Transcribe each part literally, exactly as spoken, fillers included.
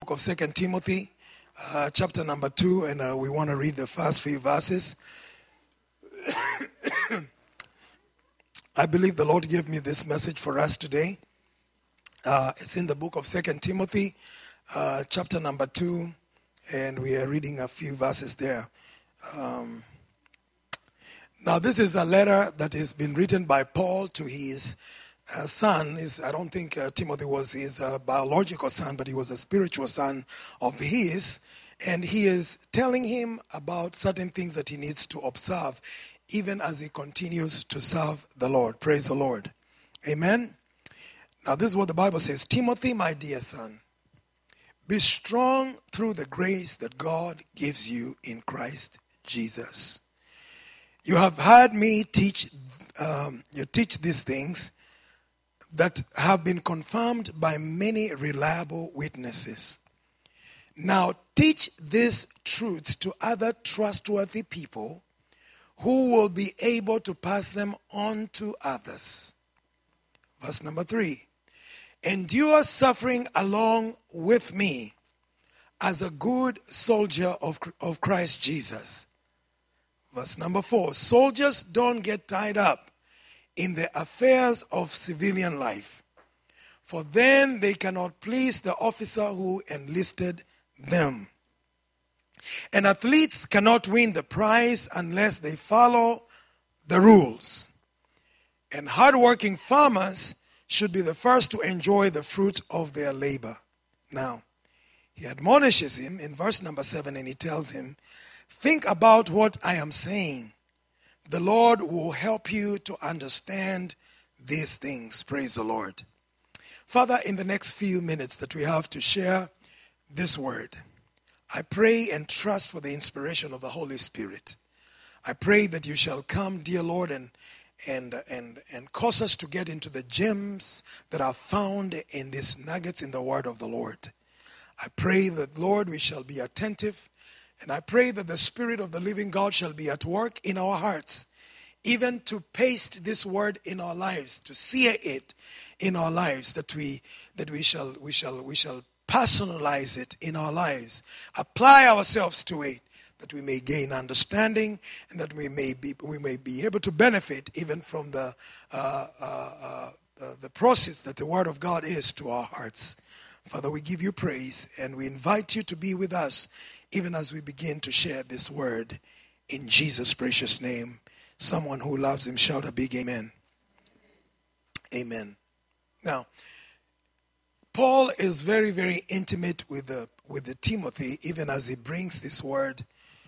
of Second Timothy, uh, chapter number two, and uh, we want to read the first few verses. I believe the Lord gave me this message for us today. Uh, it's in the book of Second Timothy, uh, chapter number two, and we are reading a few verses there. Um, now, this is a letter that has been written by Paul to his uh, son. His, I don't think uh, Timothy was his uh, biological son, but he was a spiritual son of his. And he is telling him about certain things that he needs to observe, even as he continues to serve the Lord. Praise the Lord. Amen. Now, this is what the Bible says. Timothy, my dear son, be strong through the grace that God gives you in Christ Jesus. You have heard me teach, um, you teach these things that have been confirmed by many reliable witnesses. Now, teach these truths to other trustworthy people who will be able to pass them on to others. Verse number three. Endure suffering along with me as a good soldier of, of Christ Jesus. Verse number four. Soldiers don't get tied up in the affairs of civilian life, for then they cannot please the officer who enlisted them. And athletes cannot win the prize unless they follow the rules. And hardworking farmers should be the first to enjoy the fruit of their labor. Now, he admonishes him in verse number seven, and he tells him, think about what I am saying. The Lord will help you to understand these things. Praise the Lord. Father, in the next few minutes that we have to share this word, I pray and trust for the inspiration of the Holy Spirit. I pray that you shall come, dear Lord, and and and and cause us to get into the gems that are found in these nuggets in the word of the Lord. I pray that, Lord, we shall be attentive, and I pray that the Spirit of the living God shall be at work in our hearts, even to paste this word in our lives, to sear it in our lives, that we that we shall we shall we shall personalize it in our lives, apply ourselves to it, that we may gain understanding, and that we may be we may be able to benefit even from the uh, uh, uh, the, the process that the Word of God is to our hearts. Father, we give you praise, and we invite you to be with us even as we begin to share this word in Jesus' precious name. Someone who loves him, shout a big amen. Amen. Now, Paul is very, very intimate with the with the Timothy, even as he brings this word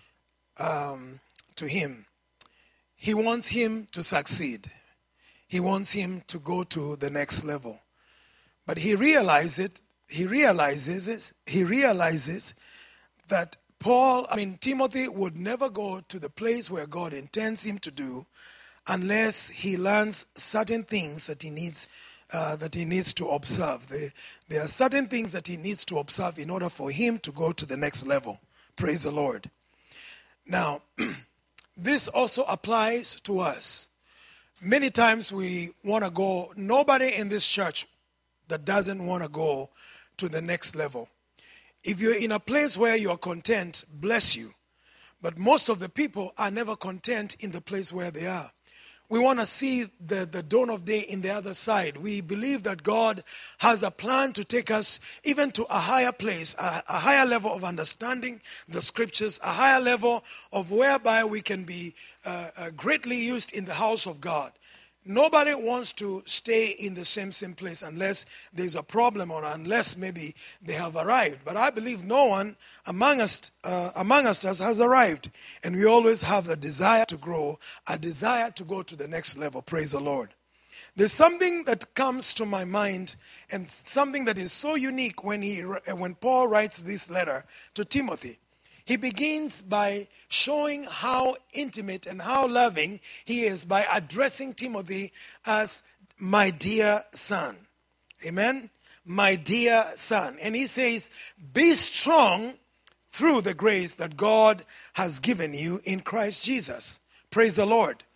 um, to him. He wants him to succeed. He wants him to go to the next level. But he realizes it. He realizes it. He realizes that Paul, I mean Timothy, would never go to the place where God intends him to do unless he learns certain things that he needs. Uh, that he needs to observe. There, there are certain things that he needs to observe in order for him to go to the next level. Praise the Lord. Now, this also applies to us. Many times we want to go, nobody in this church that doesn't want to go to the next level. If you're in a place where you're content, bless you. But most of the people are never content in the place where they are. We want to see the, the dawn of day in the other side. We believe that God has a plan to take us even to a higher place, a, a higher level of understanding the scriptures, a higher level of whereby we can be uh, uh, greatly used in the house of God. Nobody wants to stay in the same same place unless there's a problem or unless maybe they have arrived. But I believe no one among us, uh, among us has arrived. And we always have a desire to grow, a desire to go to the next level. Praise the Lord. There's something that comes to my mind, and something that is so unique when he when Paul writes this letter to Timothy. He begins by showing how intimate and how loving he is by addressing Timothy as my dear son. Amen? My dear son. And he says, be strong through the grace that God has given you in Christ Jesus. Praise the Lord.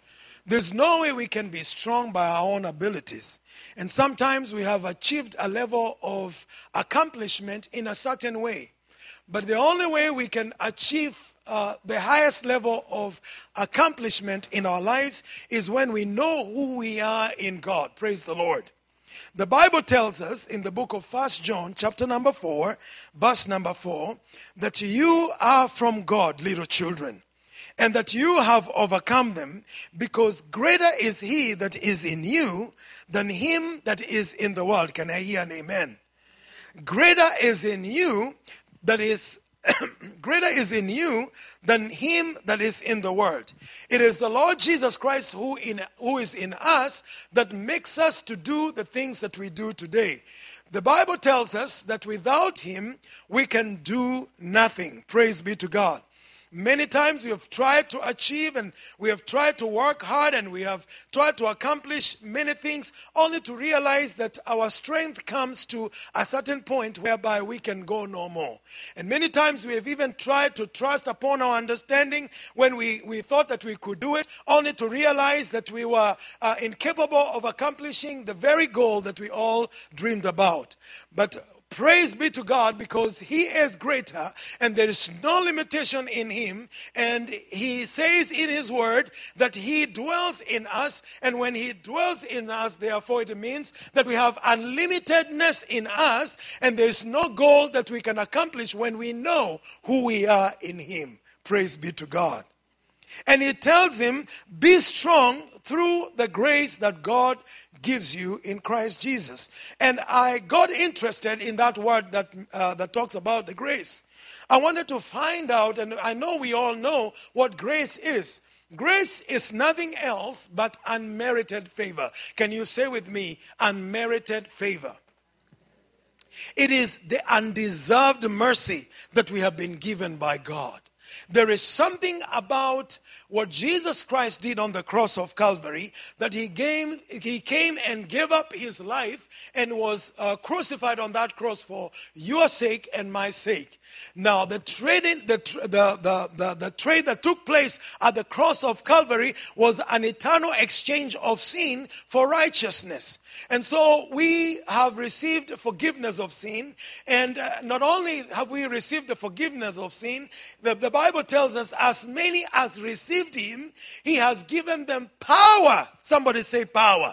There's no way we can be strong by our own abilities. And sometimes we have achieved a level of accomplishment in a certain way. But the only way we can achieve uh, the highest level of accomplishment in our lives is when we know who we are in God. Praise the Lord. The Bible tells us in the book of First John, chapter number four, verse number four, that you are from God, little children, and that you have overcome them, because greater is he that is in you than him that is in the world. Can I hear an amen? Greater is in you that is greater is in you than him that is in the world. It is the Lord Jesus Christ who in who is in us that makes us to do the things that we do today. The Bible tells us that without him we can do nothing. Praise be to God. Many times we have tried to achieve and we have tried to work hard and we have tried to accomplish many things only to realize that our strength comes to a certain point whereby we can go no more. And many times we have even tried to trust upon our understanding when we, we thought that we could do it, only to realize that we were uh, incapable of accomplishing the very goal that we all dreamed about. But praise be to God, because he is greater and there is no limitation in him. And he says in his word that he dwells in us. And when he dwells in us, therefore it means that we have unlimitedness in us. And there is no goal that we can accomplish when we know who we are in him. Praise be to God. And he tells him, be strong through the grace that God gives you in Christ Jesus. And I got interested in that word that uh, that talks about the grace. I wanted to find out, and I know we all know what grace is. Grace is nothing else but unmerited favor. Can you say with me, unmerited favor? It is the undeserved mercy that we have been given by God. There is something about what Jesus Christ did on the cross of Calvary, that he came, he came and gave up his life and was uh, crucified on that cross for your sake and my sake. Now, the trading, the, the, the, the, the trade that took place at the cross of Calvary was an eternal exchange of sin for righteousness. And so we have received forgiveness of sin. And uh, not only have we received the forgiveness of sin, the, the Bible tells us as many as received him, he has given them power. Somebody say power.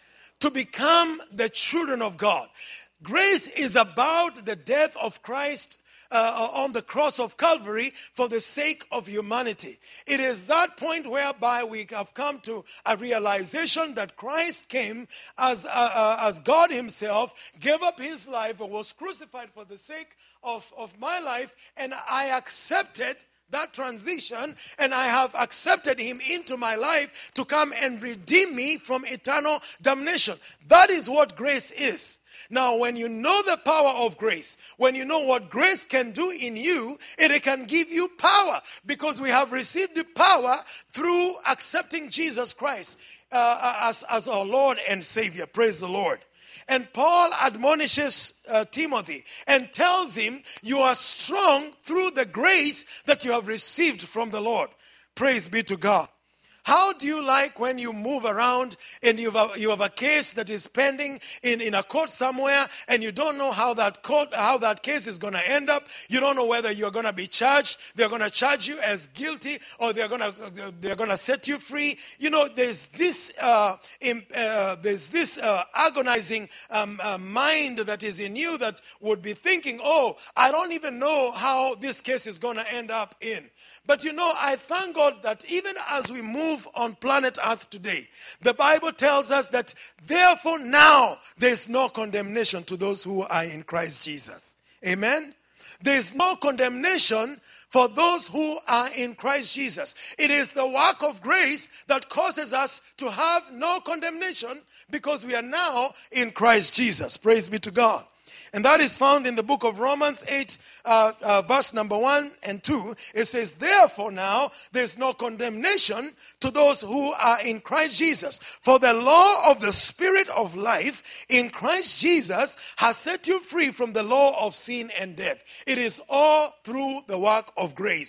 To become the children of God. Grace is about the death of Christ Uh, on the cross of Calvary for the sake of humanity. It is that point whereby we have come to a realization that Christ came as, uh, uh, as God himself, gave up his life, and was crucified for the sake of, of my life, and I accepted that transition, and I have accepted him into my life to come and redeem me from eternal damnation. That is what grace is. Now, when you know the power of grace, when you know what grace can do in you, it can give you power, because we have received the power through accepting Jesus Christ uh, as, as our Lord and Savior. Praise the Lord. And Paul admonishes uh, Timothy and tells him, you are strong through the grace that you have received from the Lord. Praise be to God. How do you like when you move around and you have a, you have a case that is pending in, in a court somewhere, and you don't know how that court, how that case is going to end up? You don't know whether you're going to be charged. They're going to charge you as guilty, or they're going to they're going to set you free. You know, there's this uh, in, uh, there's this uh, agonizing um, uh, mind that is in you that would be thinking, oh, I don't even know how this case is going to end up in. But you know, I thank God that even as we move on planet Earth today, the Bible tells us that therefore now there is no condemnation to those who are in Christ Jesus. Amen? There is no condemnation for those who are in Christ Jesus. It is the work of grace that causes us to have no condemnation, because we are now in Christ Jesus. Praise be to God. And that is found in the book of Romans eight, uh, uh, verse number one and two. It says, therefore now there's no condemnation to those who are in Christ Jesus. For the law of the Spirit of life in Christ Jesus has set you free from the law of sin and death. It is all through the work of grace.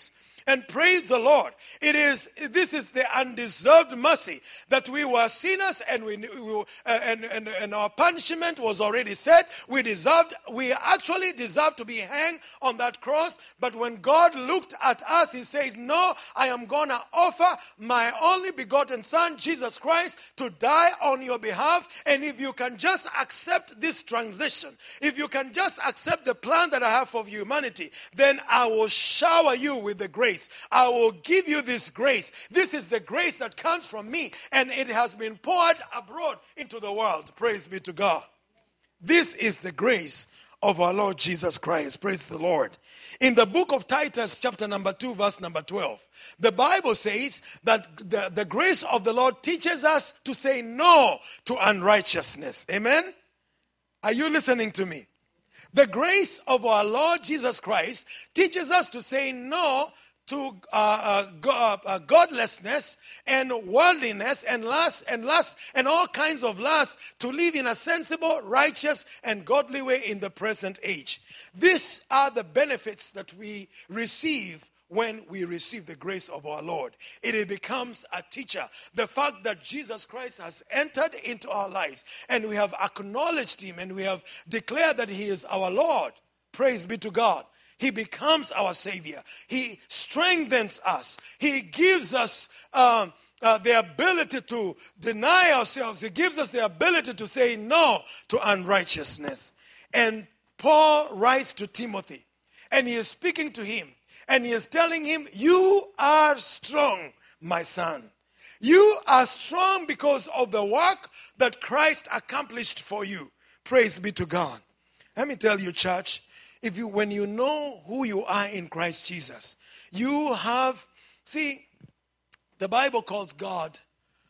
And praise the Lord. It is, this is the undeserved mercy that we were sinners and we, we uh, and, and, and our punishment was already set. We deserved, we actually deserved to be hanged on that cross. But when God looked at us, he said, no, I am going to offer my only begotten Son, Jesus Christ, to die on your behalf. And if you can just accept this transition, if you can just accept the plan that I have for humanity, then I will shower you with the grace. I will give you this grace. This is the grace that comes from me, and it has been poured abroad into the world. Praise be to God. This is the grace of our Lord Jesus Christ. Praise the Lord. In the book of Titus, chapter number two, verse number twelve, the Bible says that the, the grace of the Lord teaches us to say no to unrighteousness. Amen? Are you listening to me? The grace of our Lord Jesus Christ teaches us to say no to uh, uh, uh, godlessness and worldliness and lust and lust and all kinds of lust, to live in a sensible, righteous, and godly way in the present age. These are the benefits that we receive when we receive the grace of our Lord. It becomes a teacher. The fact that Jesus Christ has entered into our lives and we have acknowledged him and we have declared that he is our Lord. Praise be to God. He becomes our Savior. He strengthens us. He gives us um, uh, the ability to deny ourselves. He gives us the ability to say no to unrighteousness. And Paul writes to Timothy, and he is speaking to him, and he is telling him, you are strong, my son. You are strong because of the work that Christ accomplished for you. Praise be to God. Let me tell you, church, If you, when you know who you are in Christ Jesus, you have, see, the Bible calls God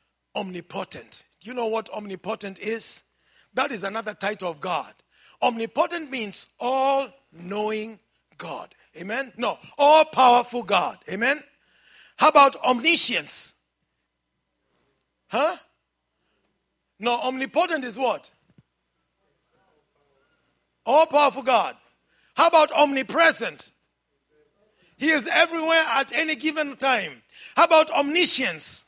omnipotent. Do you know what omnipotent is? That is another title of God. Omnipotent means all-knowing God. Amen? No, all-powerful God. Amen? How about omniscience? Huh? No, omnipotent is what? All-powerful God. How about omnipresent? He is everywhere at any given time. How about omniscience?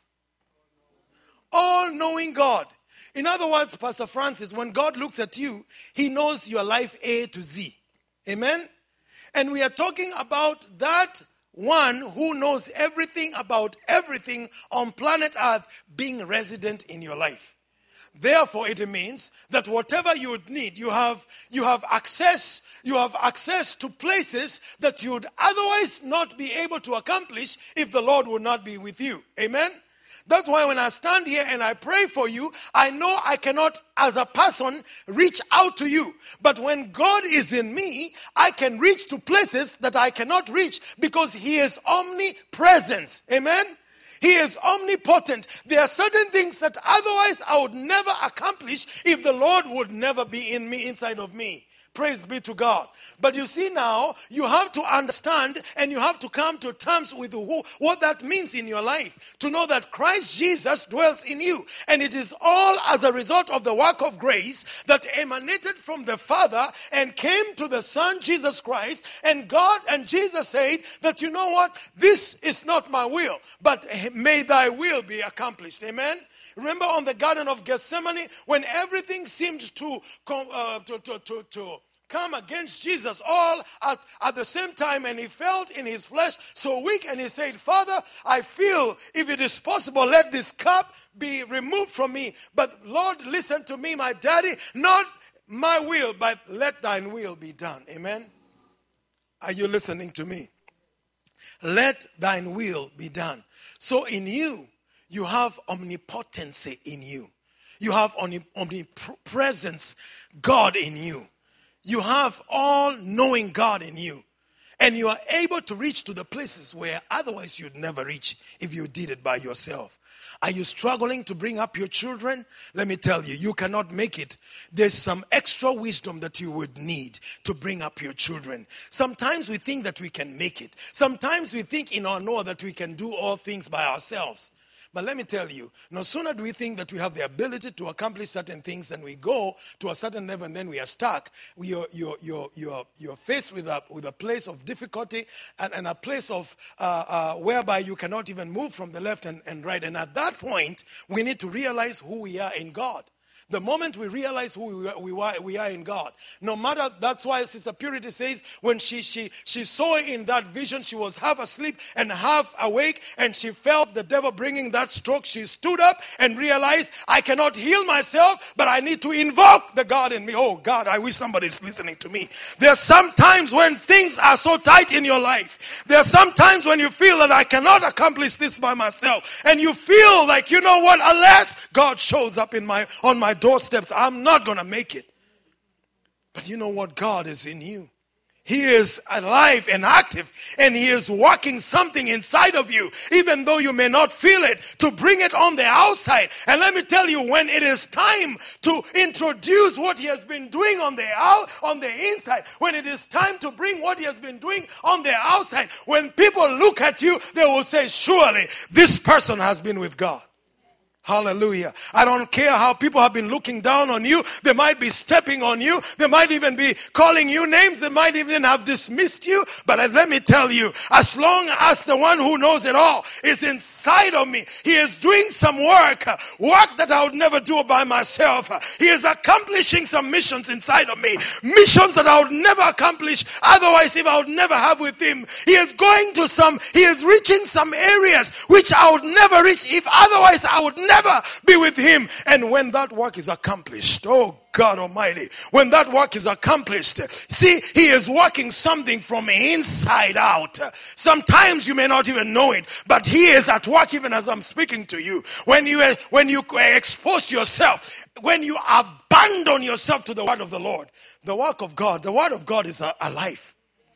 All-knowing God. In other words, Pastor Francis, when God looks at you, he knows your life A to Z. Amen? And we are talking about that one who knows everything about everything on planet Earth being resident in your life. Therefore, it means that whatever you would need, you have you have access, you have access to places that you would otherwise not be able to accomplish if the Lord would not be with you. Amen? That's why when I stand here and I pray for you, I know I cannot, as a person, reach out to you. But when God is in me, I can reach to places that I cannot reach because he is omnipresent. Amen? He is omnipotent. There are certain things that otherwise I would never accomplish if the Lord would never be in me, inside of me. Praise be to God. But you see now, you have to understand and you have to come to terms with who, what that means in your life. To know that Christ Jesus dwells in you. And it is all as a result of the work of grace that emanated from the Father and came to the Son, Jesus Christ. And God and Jesus said that, you know what? This is not my will, but may thy will be accomplished. Amen? Remember on the Garden of Gethsemane, when everything seemed to uh, to, to, to, to come against Jesus all at, at the same time, and he felt in his flesh so weak, and he said, Father, I feel if it is possible, let this cup be removed from me. But Lord, listen to me, my daddy, not my will, but let thine will be done. Amen? Are you listening to me? Let thine will be done. So in you, you have omnipotency in you. You have omnipresence God in you. You have all-knowing God in you. And you are able to reach to the places where otherwise you'd never reach if you did it by yourself. Are you struggling to bring up your children? Let me tell you, you cannot make it. There's some extra wisdom that you would need to bring up your children. Sometimes we think that we can make it. Sometimes we think in our know that we can do all things by ourselves. But let me tell you, no sooner do we think that we have the ability to accomplish certain things than we go to a certain level and then we are stuck. You're, you're, you're, you're, you're faced with a, with a place of difficulty and, and a place of uh, uh, whereby you cannot even move from the left and, and right. And at that point, we need to realize who we are in God. The moment we realize who we are, we are, we are in God, no matter, that's why Sister Purity says when she, she, she saw in that vision, she was half asleep and half awake, and she felt the devil bringing that stroke. She stood up and realized, I cannot heal myself, but I need to invoke the God in me. Oh God, I wish somebody's listening to me. There are some times when things are so tight in your life. There are some times when you feel that I cannot accomplish this by myself. And you feel like, you know what, unless God shows up in my on my doorsteps, I'm not going to make it. But you know what? God is in you. He is alive and active, and He is working something inside of you, even though you may not feel it, to bring it on the outside. And let me tell you, when it is time to introduce what He has been doing on the out, on the inside, when it is time to bring what He has been doing on the outside, when people look at you, they will say, surely this person has been with God. Hallelujah. I don't care how people have been looking down on you. They might be stepping on you. They might even be calling you names. They might even have dismissed you. But let me tell you, as long as the one who knows it all is inside of me, He is doing some work, work that I would never do by myself. He is accomplishing some missions inside of me, missions that I would never accomplish otherwise if I would never have with Him. He is going to some, He is reaching some areas which I would never reach if otherwise I would never never be with Him. And when that work is accomplished, oh God Almighty, when that work is accomplished, see, He is working something from inside out. Sometimes you may not even know it, but He is at work even as I'm speaking to you. When you when you expose yourself, when you abandon yourself to the word of the Lord, the work of God, the word of God is alive.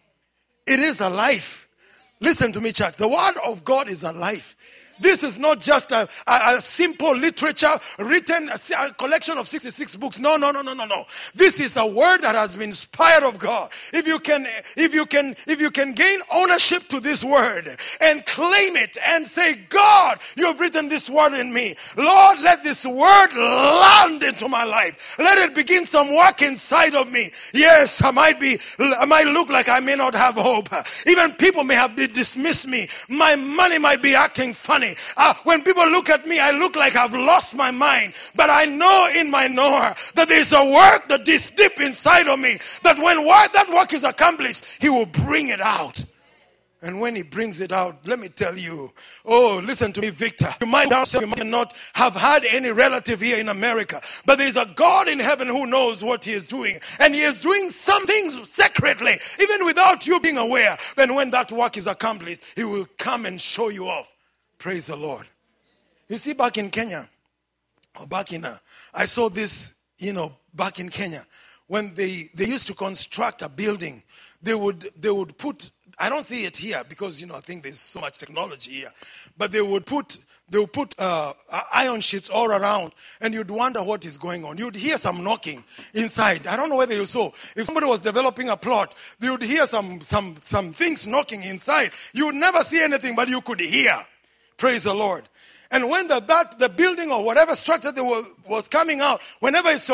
It is alive. Listen to me, church. The word of God is alive. This is not just a, a, a simple literature written, a, a collection of sixty-six books. No, no, no, no, no, no. This is a word that has been inspired of God. If you can, if you can, if you can gain ownership to this word and claim it and say, God, you have written this word in me. Lord, let this word land into my life. Let it begin some work inside of me. Yes, I might be, I might look like I may not have hope. Even people may have dismissed me. My money might be acting funny. Uh, when people look at me, I look like I've lost my mind. But I know in my knower that there's a work that is deep inside of me, that when work, that work is accomplished, He will bring it out. And when He brings it out, let me tell you, oh, listen to me, Victor. You might, you might not have had any relative here in America, but there's a God in heaven who knows what He is doing. And He is doing some things secretly, even without you being aware. And when that work is accomplished, He will come and show you off. Praise the Lord. You see, back in Kenya, or back in, uh, I saw this, you know, back in Kenya, when they, they used to construct a building, they would, they would put, I don't see it here because, you know, I think there's so much technology here, but they would put, they would put uh, iron sheets all around, and you'd wonder what is going on. You'd hear some knocking inside. I don't know whether you saw. If somebody was developing a plot, you would hear some, some, some things knocking inside. You would never see anything, but you could hear. Praise the Lord. And when the, that the building or whatever structure that was, was coming out, whenever it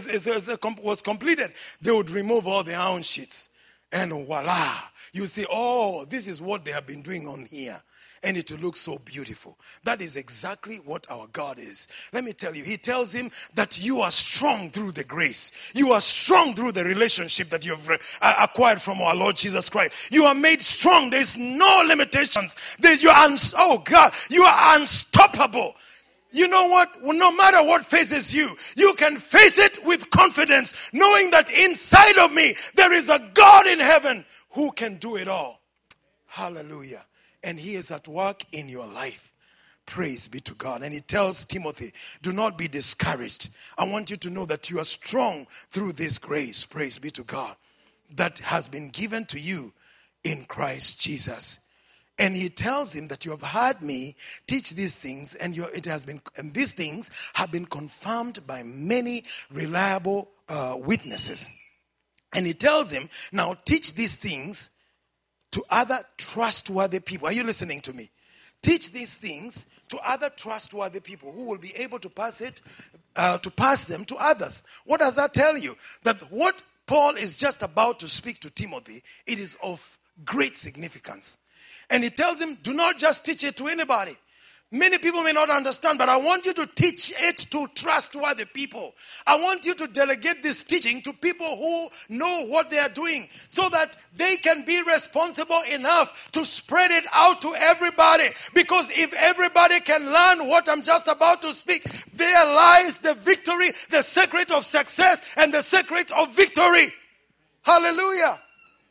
was completed, they would remove all the iron sheets. And voila, you see, oh, this is what they have been doing on here. And it looks so beautiful. That is exactly what our God is. Let me tell you, He tells him that you are strong through the grace. You are strong through the relationship that you have acquired from our Lord Jesus Christ. You are made strong. There's no limitations. There's, you are, oh God, you are unstoppable. You know what? No matter what faces you, you can face it with confidence, knowing that inside of me, there is a God in heaven who can do it all. Hallelujah. And He is at work in your life. Praise be to God. And He tells Timothy, do not be discouraged. I want you to know that you are strong through this grace. Praise be to God. That has been given to you in Christ Jesus. And He tells him that you have heard me teach these things, and you, it has been, and these things have been confirmed by many reliable uh, witnesses. And He tells him, now teach these things to other trustworthy people. Are you listening to me? teach these things to other trustworthy people who will be able to pass it, uh, to pass them to others. What does that tell you? That what Paul is just about to speak to Timothy, it is of great significance. And he tells him, do not just teach it to anybody. Many people may not understand, but I want you to teach it to trustworthy people. I want you to delegate this teaching to people who know what they are doing so that they can be responsible enough to spread it out to everybody. Because if everybody can learn what I'm just about to speak, there lies the victory, the secret of success, and the secret of victory. Hallelujah.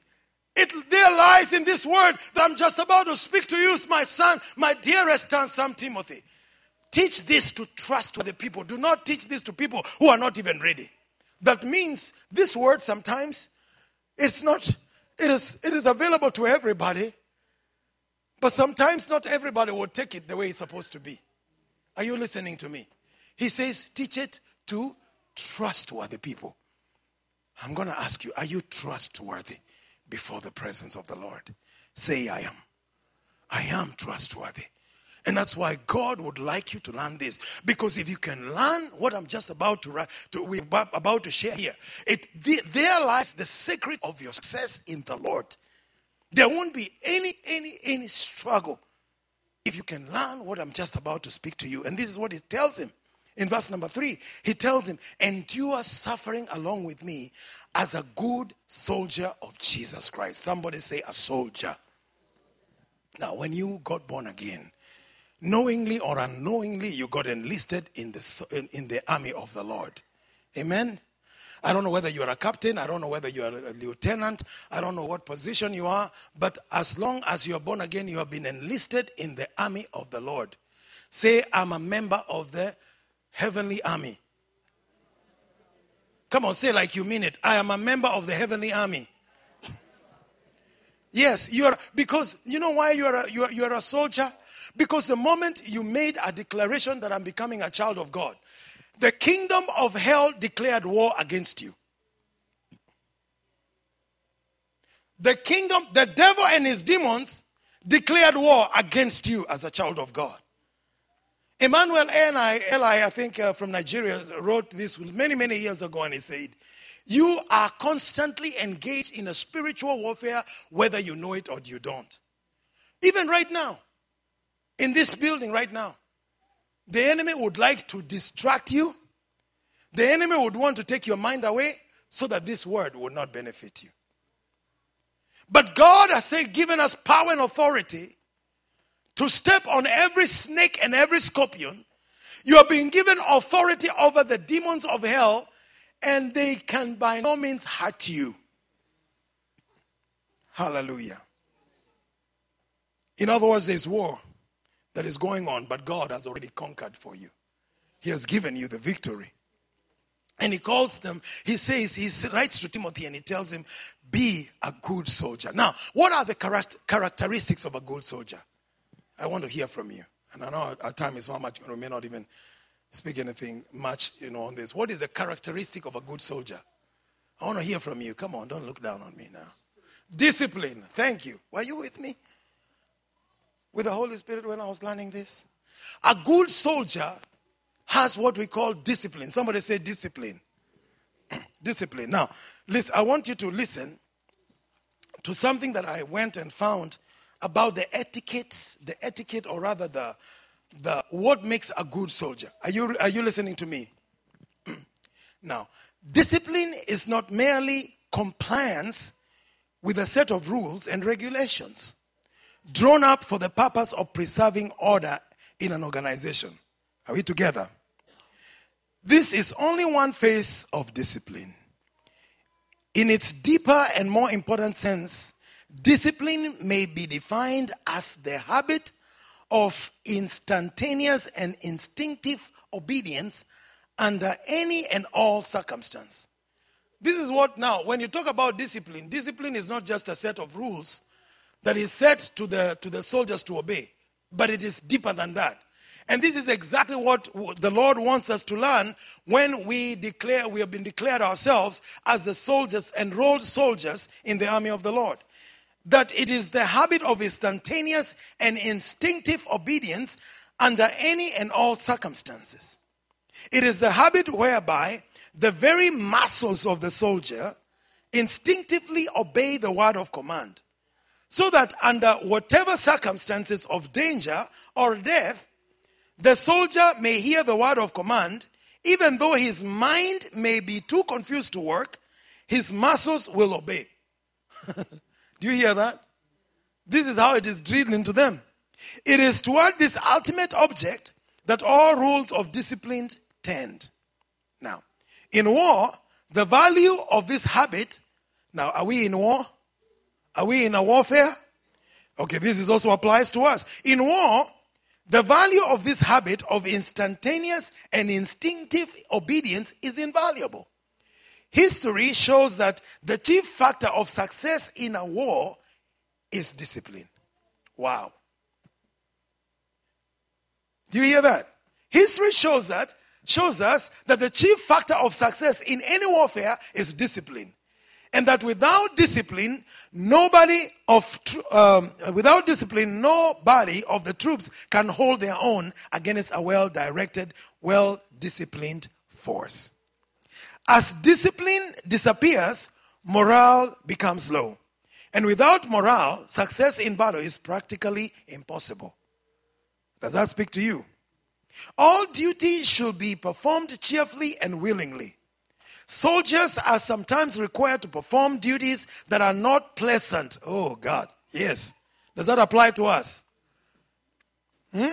It there lies in this word that I'm just about to speak to you, my son, my dearest son, Timothy. Teach this to trustworthy people. Do not teach this to people who are not even ready. That means this word sometimes, it's not, it is, it is available to everybody, but sometimes not everybody will take it the way it's supposed to be. Are you listening to me? He says, teach it to trustworthy people. I'm going to ask you, are you trustworthy before the presence of the Lord? Say, I am. I am trustworthy. And that's why God would like you to learn this. Because if you can learn what I'm just about to, to we're about to share here, it the, there lies the secret of your success in the Lord. There won't be any, any, any struggle if you can learn what I'm just about to speak to you. And this is what he tells him. In verse number three, he tells him, endure suffering along with me as a good soldier of Jesus Christ. Somebody say a soldier. Now, when you got born again, knowingly or unknowingly, you got enlisted in the, in, in the army of the Lord. Amen? I don't know whether you are a captain. I don't know whether you are a lieutenant. I don't know what position you are. But as long as you are born again, you have been enlisted in the army of the Lord. Say, I'm a member of the heavenly army. Come on, say like you mean it. I am a member of the heavenly army. Yes, you are, because you know why you are a, you are, you are a soldier? Because the moment you made a declaration that I'm becoming a child of God, the kingdom of hell declared war against you. The kingdom, the devil and his demons declared war against you as a child of God. Emmanuel Eli, Eli I think uh, from Nigeria, wrote this many, many years ago, and he said, you are constantly engaged in a spiritual warfare, whether you know it or you don't. Even right now, in this building right now, the enemy would like to distract you. The enemy would want to take your mind away so that this word would not benefit you. But God has said, given us power and authority to step on every snake and every scorpion. You are being given authority over the demons of hell, and they can by no means hurt you. Hallelujah. In other words, there's war that is going on, but God has already conquered for you. He has given you the victory. And he calls them, he says, he writes to Timothy and he tells him, be a good soldier. Now, what are the characteristics of a good soldier? I want to hear from you. And I know our time is not much, you may not even speak anything much, you know, on this. What is the characteristic of a good soldier? I want to hear from you. Come on, don't look down on me now. Discipline. Thank you. Were you with me? With the Holy Spirit when I was learning this? A good soldier has what we call discipline. Somebody say discipline. Discipline. Now, listen, I want you to listen to something that I went and found about the etiquette, the etiquette, or rather the, the what makes a good soldier. Are you, are you listening to me? Now, discipline is not merely compliance with a set of rules and regulations drawn up for the purpose of preserving order in an organization. Are we together? This is only one phase of discipline. In its deeper and more important sense, discipline may be defined as the habit of instantaneous and instinctive obedience under any and all circumstance. This is what now, when you talk about discipline, discipline is not just a set of rules that is set to the, to the soldiers to obey, but it is deeper than that. And this is exactly what the Lord wants us to learn when we declare, we have been declared ourselves as the soldiers, enrolled soldiers in the army of the Lord. that it is the habit of instantaneous and instinctive obedience under any and all circumstances. It is the habit whereby the very muscles of the soldier instinctively obey the word of command, so that under whatever circumstances of danger or death, the soldier may hear the word of command, even though his mind may be too confused to work, his muscles will obey. Do you hear that? This is how it is drilled into them. It is toward this ultimate object that all rules of discipline tend. Now, in war, the value of this habit, now are we in war? Are we in a warfare? Okay, this is also applies to us. In war, the value of this habit of instantaneous and instinctive obedience is invaluable. History shows that the chief factor of success in a war is discipline. Wow. Do you hear that? History shows that shows us that the chief factor of success in any warfare is discipline. And that without discipline, nobody of um, without discipline, nobody of the troops can hold their own against a well-directed, well-disciplined force. As discipline disappears, morale becomes low. And without morale, success in battle is practically impossible. Does that speak to you? All duty should be performed cheerfully and willingly. Soldiers are sometimes required to perform duties that are not pleasant. Oh, God. Yes. Does that apply to us? Hmm?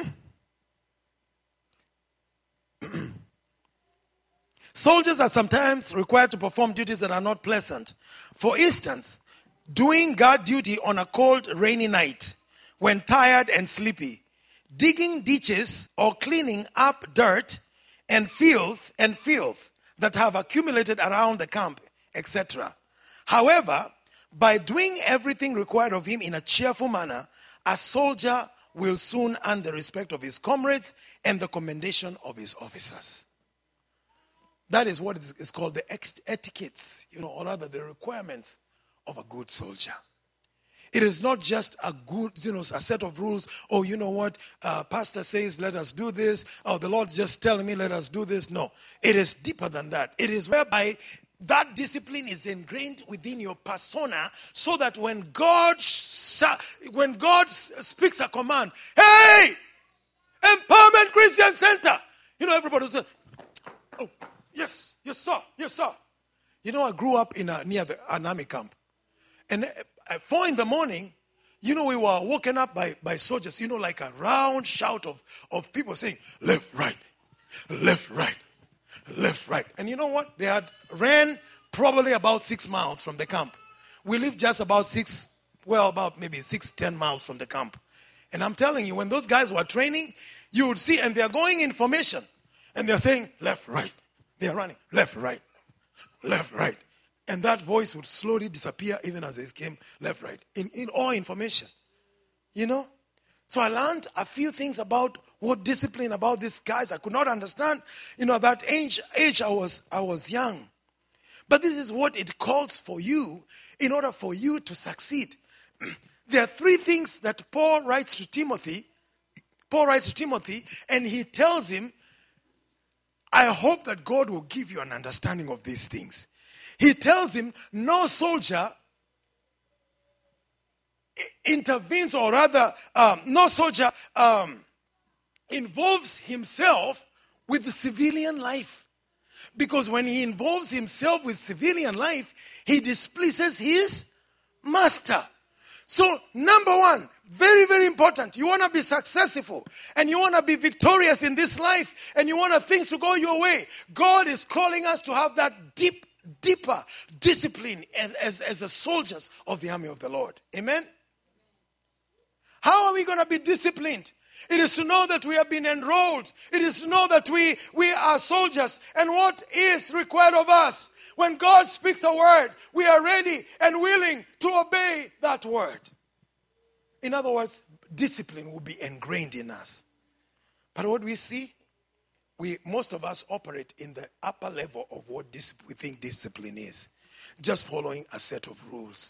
Soldiers are sometimes required to perform duties that are not pleasant. For instance, doing guard duty on a cold, rainy night when tired and sleepy, digging ditches or cleaning up dirt and filth and filth that have accumulated around the camp, et cetera. However, by doing everything required of him in a cheerful manner, a soldier will soon earn the respect of his comrades and the commendation of his officers. That is what is called the etiquettes, you know, or rather the requirements of a good soldier. It is not just a good, you know, a set of rules. Oh, you know what? Uh, pastor says, let us do this. Oh, the Lord just telling me, let us do this. No, it is deeper than that. It is whereby that discipline is ingrained within your persona, so that when God, when God speaks a command, hey, Empowerment Christian Center, you know, everybody will say, oh, yes, yes, sir, yes, sir. You know, I grew up in a, near the, an army camp. And at four in the morning, you know, we were woken up by, by soldiers, you know, like a round shout of, of people saying, left, right, left, right, left, right. And you know what? They had ran probably about six miles from the camp. We lived just about six, well, about maybe six, ten miles from the camp. And I'm telling you, when those guys were training, you would see, and they're going in formation. And they're saying, left, right. They're running, left, right, left, right. And that voice would slowly disappear even as they came left, right, in, in all information. You know? So I learned a few things about what discipline about these guys. I could not understand. You know, at that age, age I was I was young. But this is what it calls for you in order for you to succeed. There are three things that Paul writes to Timothy. Paul writes to Timothy, and he tells him, I hope that God will give you an understanding of these things. He tells him, no soldier intervenes, or rather, um, no soldier um, involves himself with the civilian life. Because when he involves himself with civilian life, he displeases his master. So, number one, very, very important. You want to be successful and you want to be victorious in this life and you want things to go your way. God is calling us to have that deep, deeper discipline as, as, as the soldiers of the army of the Lord. Amen? How are we going to be disciplined? It is to know that we have been enrolled. It is to know that we, we are soldiers. And what is required of us? When God speaks a word, we are ready and willing to obey that word. In other words, discipline will be ingrained in us. But what we see, we most of us operate in the upper level of what dis- we think discipline is. Just following a set of rules.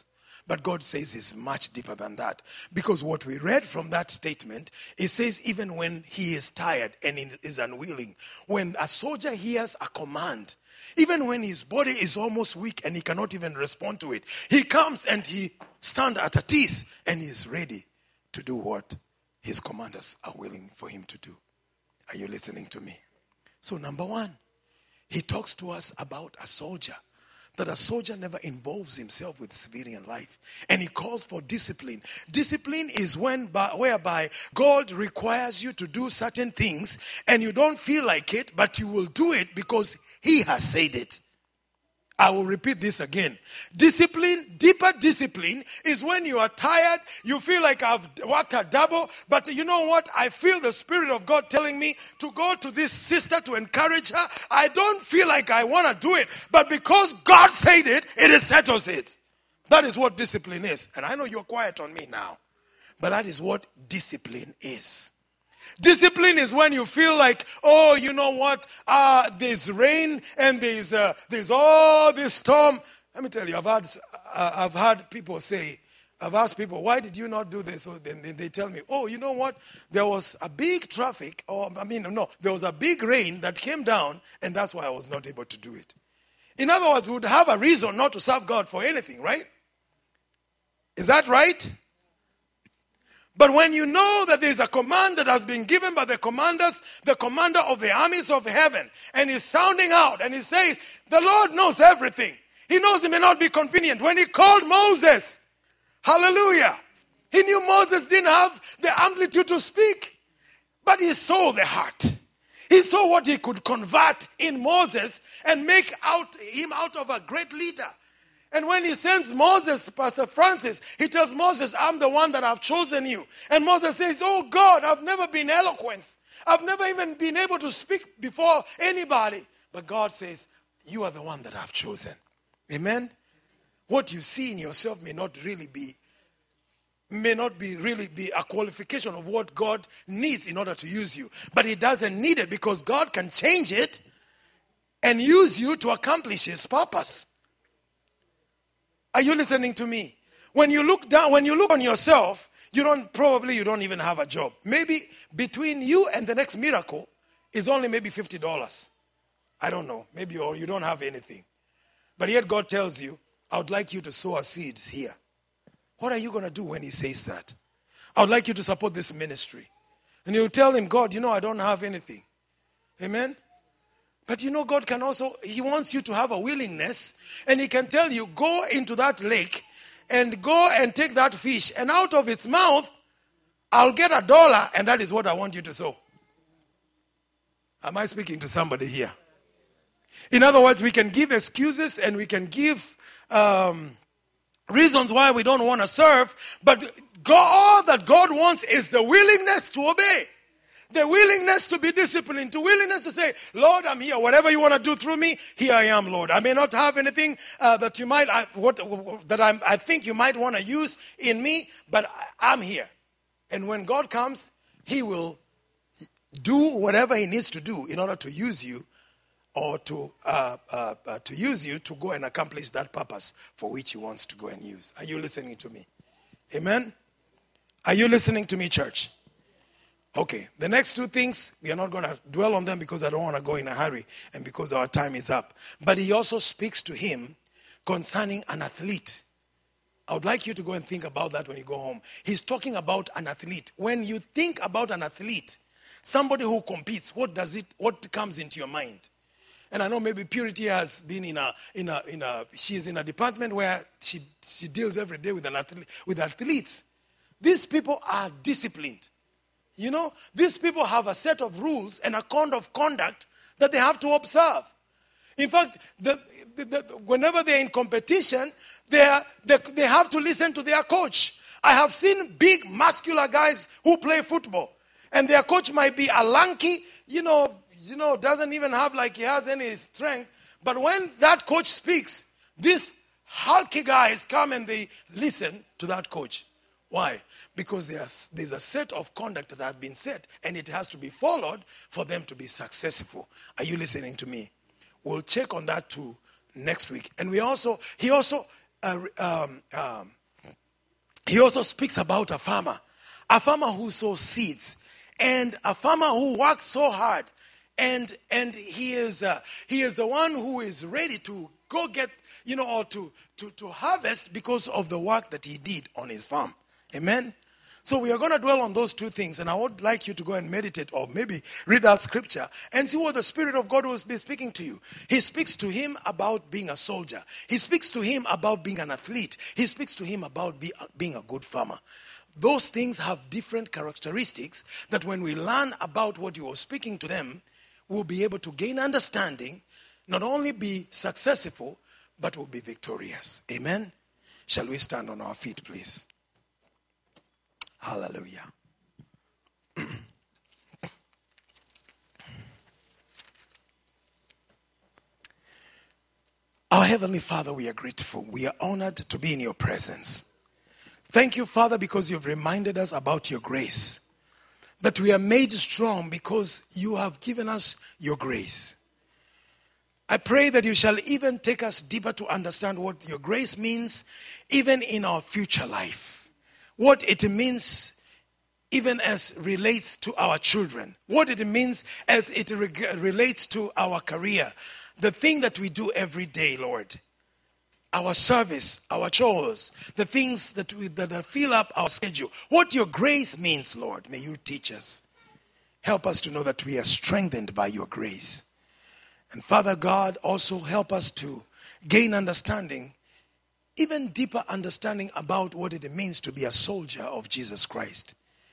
But God says it's much deeper than that. Because what we read from that statement, it says even when he is tired and is unwilling, when a soldier hears a command, even when his body is almost weak and he cannot even respond to it, he comes and he stands at at ease and he is ready to do what his commanders are willing for him to do. Are you listening to me? So number one, he talks to us about a soldier. That a soldier never involves himself with civilian life. And he calls for discipline. Discipline is when by, whereby God requires you to do certain things and you don't feel like it, but you will do it because he has said it. I will repeat this again. Discipline, deeper discipline, is when you are tired, you feel like I've worked a double, but you know what? I feel the Spirit of God telling me to go to this sister to encourage her. I don't feel like I want to do it, but because God said it, it settles it. That is what discipline is. And I know you're quiet on me now, but that is what discipline is. Discipline is when you feel like, oh, you know what, uh, there's rain and there's uh, there's all this storm. Let me tell you, I've had uh, I've had people say, I've asked people, why did you not do this? So then they, they tell me, oh, you know what, there was a big traffic, or I mean, no, there was a big rain that came down, and that's why I was not able to do it. In other words, we would have a reason not to serve God for anything, right? Is that right? But when you know that there is a command that has been given by the commanders, the commander of the armies of heaven, and he's sounding out and he says, the Lord knows everything. He knows it may not be convenient. When he called Moses, hallelujah, he knew Moses didn't have the amplitude to speak, but he saw the heart. He saw what he could convert in Moses and make out him out of a great leader. And when he sends Moses, Pastor Francis, he tells Moses, I'm the one that I've chosen you. And Moses says, oh God, I've never been eloquent. I've never even been able to speak before anybody. But God says, you are the one that I've chosen. Amen? What you see in yourself may not really be, may not be really be a qualification of what God needs in order to use you. But he doesn't need it because God can change it and use you to accomplish his purpose. Are you listening to me? When you look down, when you look on yourself, you don't, probably you don't even have a job. Maybe between you and the next miracle is only maybe fifty dollars. I don't know. Maybe or you don't have anything. But yet God tells you, I would like you to sow a seed here. What are you going to do when he says that? I would like you to support this ministry. And you tell him, God, you know, I don't have anything. Amen? But you know, God can also, he wants you to have a willingness, and he can tell you, go into that lake and go and take that fish, and out of its mouth, I'll get a dollar, and that is what I want you to sow. Am I speaking to somebody here? In other words, we can give excuses and we can give um, reasons why we don't want to serve, but God, all that God wants is the willingness to obey. The willingness to be disciplined, the willingness to say, Lord, I'm here. Whatever you want to do through me, here I am, Lord. I may not have anything uh, that you might, uh, what, that I'm, I think you might want to use in me, but I, I'm here. And when God comes, he will do whatever he needs to do in order to use you or to uh, uh, uh, to use you to go and accomplish that purpose for which he wants to go and use. Are you listening to me? Amen? Are you listening to me, church? Okay, the next two things, we are not going to dwell on them because I don't want to go in a hurry and because our time is up. But he also speaks to him concerning an athlete. I would like you to go and think about that when you go home. He's talking about an athlete. When you think about an athlete, somebody who competes, what does it, what comes into your mind? And I know maybe Purity has been in a, in a, in a, she's in a department where she, she deals every day with an athlete, with athletes. These people are disciplined. You know, these people have a set of rules and a code of conduct that they have to observe. In fact, the, the, the, whenever they're in competition, they, are, they, they have to listen to their coach. I have seen big, muscular guys who play football, and their coach might be a lanky, you know, you know, doesn't even have like he has any strength. But when that coach speaks, these hulky guys come and they listen to that coach. Why? Because there's, there's a set of conduct that has been set, and it has to be followed for them to be successful. Are you listening to me? We'll check on that too next week. And we also, he also uh, um, um, he also speaks about a farmer, a farmer who sows seeds, and a farmer who works so hard, and and he is uh, he is the one who is ready to go get, you know, or to, to, to harvest because of the work that he did on his farm. Amen? So we are going to dwell on those two things, and I would like you to go and meditate or maybe read that scripture and see what the Spirit of God will be speaking to you. He speaks to him about being a soldier. He speaks to him about being an athlete. He speaks to him about be, being a good farmer. Those things have different characteristics that when we learn about what you are speaking to them, we'll be able to gain understanding, not only be successful, but we'll be victorious. Amen? Shall we stand on our feet, please? Hallelujah. Our Heavenly Father, we are grateful. We are honored to be in your presence. Thank you, Father, because you've reminded us about your grace. That we are made strong because you have given us your grace. I pray that you shall even take us deeper to understand what your grace means, even in our future life. What it means even as relates to our children. What it means as it re- relates to our career. The thing that we do every day, Lord. Our service, our chores, the things that, we, that fill up our schedule. What your grace means, Lord, may you teach us. Help us to know that we are strengthened by your grace. And Father God, also help us to gain understanding, even deeper understanding about what it means to be a soldier of Jesus Christ.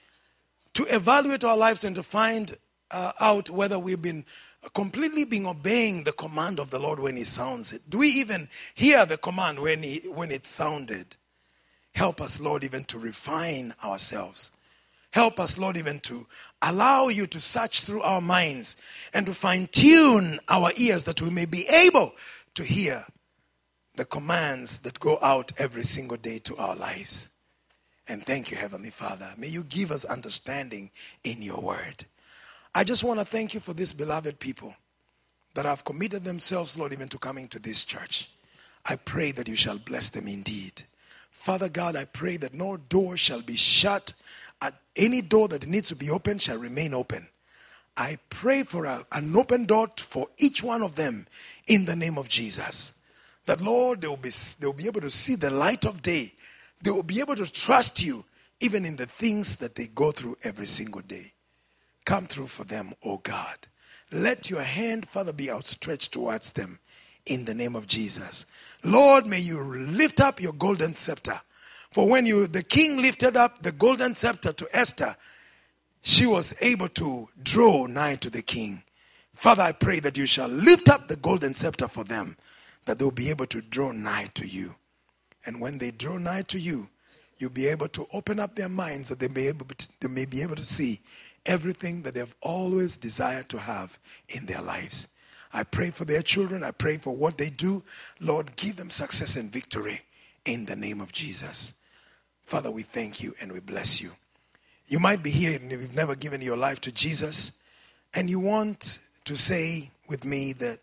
To evaluate our lives and to find uh, out whether we've been completely been obeying the command of the Lord when he sounds it. Do we even hear the command when he, when it sounded? Help us, Lord, even to refine ourselves. Help us, Lord, even to allow you to search through our minds and to fine-tune our ears that we may be able to hear the commands that go out every single day to our lives. And thank you, Heavenly Father. May you give us understanding in your word. I just want to thank you for these beloved people that have committed themselves, Lord, even to coming to this church. I pray that you shall bless them indeed. Father God, I pray that no door shall be shut. At any door that needs to be opened shall remain open. I pray for a, an open door for each one of them in the name of Jesus. That, Lord, they will be, they will be able to see the light of day. They will be able to trust you even in the things that they go through every single day. Come through for them, oh God. Let your hand, Father, be outstretched towards them in the name of Jesus. Lord, may you lift up your golden scepter. For when you, the king lifted up the golden scepter to Esther, she was able to draw nigh to the king. Father, I pray that you shall lift up the golden scepter for them, that they'll be able to draw nigh to you. And when they draw nigh to you, you'll be able to open up their minds that they may, able to, they may be able to see everything that they've always desired to have in their lives. I pray for their children. I pray for what they do. Lord, give them success and victory in the name of Jesus. Father, we thank you and we bless you. You might be here and you've never given your life to Jesus, and you want to say with me that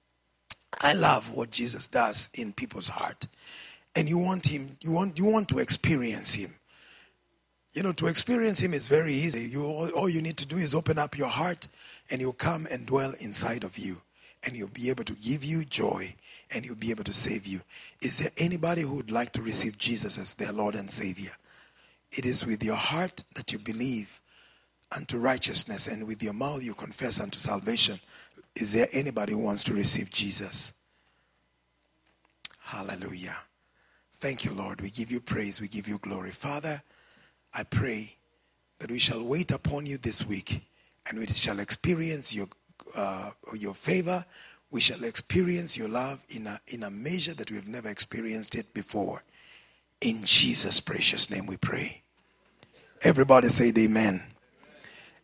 I love what Jesus does in people's heart. And you want him, you want, you want to experience him. You know, to experience him is very easy. You, all, all you need to do is open up your heart and he'll come and dwell inside of you. And he'll be able to give you joy and he'll be able to save you. Is there anybody who would like to receive Jesus as their Lord and Savior? It is with your heart that you believe unto righteousness and with your mouth you confess unto salvation. Is there anybody who wants to receive Jesus? Hallelujah. Thank you, Lord. We give you praise. We give you glory. Father, I pray that we shall wait upon you this week and we shall experience your uh, your favor. We shall experience your love in a, in a measure that we have never experienced it before. In Jesus' precious name we pray. Everybody say amen.